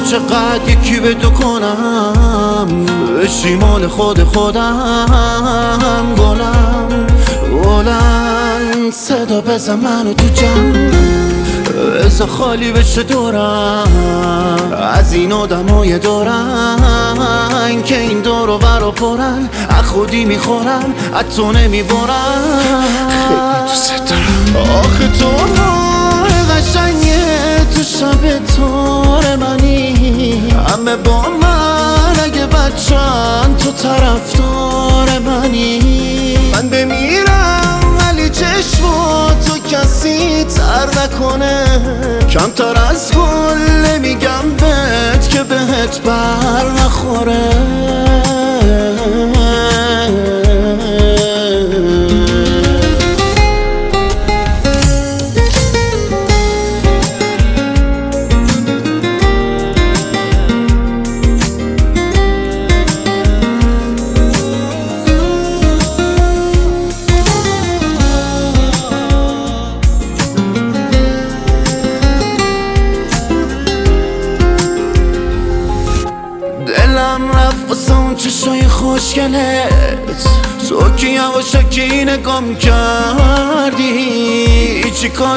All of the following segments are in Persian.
چقدر یکی به دو کنم، بشی مال خودم. گلم صدا بزن منو تو جمع، بزا خالی بشه دورم از این آدمای دورن که این دور و برا پرن، از خودی میخورن از تو نمیبرن. خیلی دوست دارم. آخه تو ماه قشنگه تو شب تار منی، همه با من اگه بچن تو طرفدار منی. من بمیرم ولی چشماتو کسی تر نکنه، کمتر از گل نمیگم بهت که بهت بر نخوره. دلم رفت واسه اون چشای خوشگلت، تو که یواشکی نگام کردی، چی کار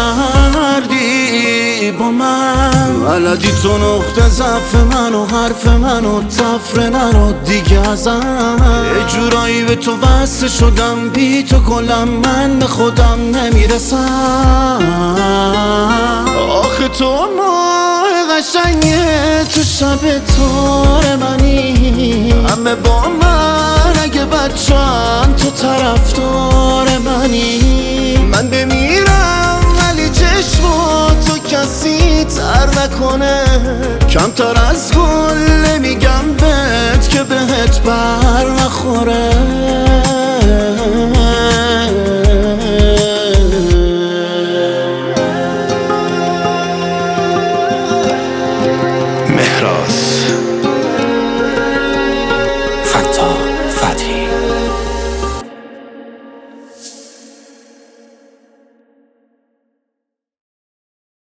کردی با من؟ بلدی تو نقطه ضعف منو، حرف منو تفره نرو دیگه ازم. یه جورایی به تو وصل شدم، بی تو کلم من به خودم نمیرسم. آخه تو ماه قشنگه تو شب تار منی، همه با من اگه بچن تو طرفدار منی. من بمیرم ولی چشماتو کسی تر نکنه، کمتر از گل نمیگم بهت که بهت بر نخوره.